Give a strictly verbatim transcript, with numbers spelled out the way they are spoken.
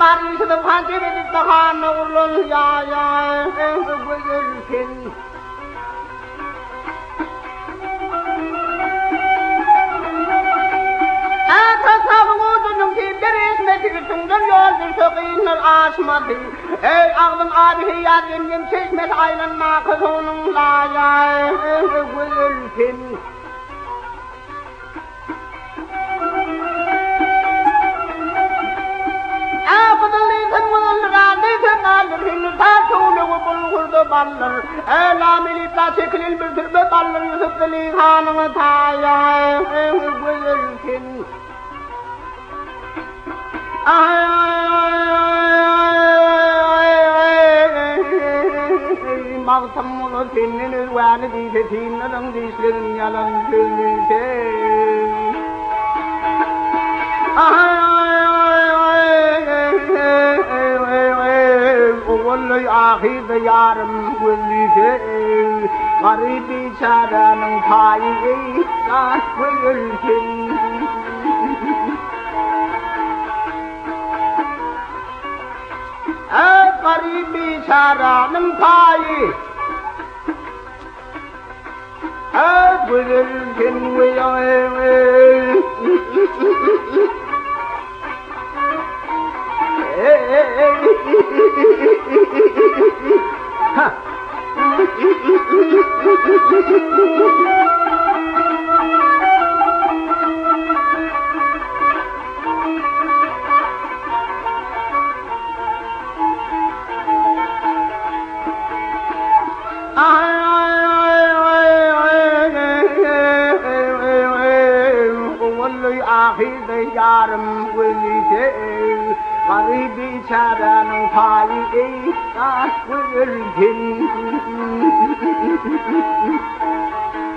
Barın şıdım kançı verip de kanı urlun ya ya Gülkin Tasavvudunun ki bir hizmeti tündür yoldur söküynür aşmadı Ey ağlın abihi yadim çeşmet aylanma kızının laya Gülkin ballar ela milita çekilil bir türbe ballar Yusuf Deli Hanım'ı taya Gülkin ay mağtamını senin ürvanı diyse tinlerin dişlerin yalan söylese ay Vallahi ahirde yarım gülüşe Garibi çaranın payı ihsan gülüşün Ey garibi çaranın payı Ey gülüşün gülüşün Ha. Ahirde yarım gülüşe Garibi çaranın payı ihsan Gülkin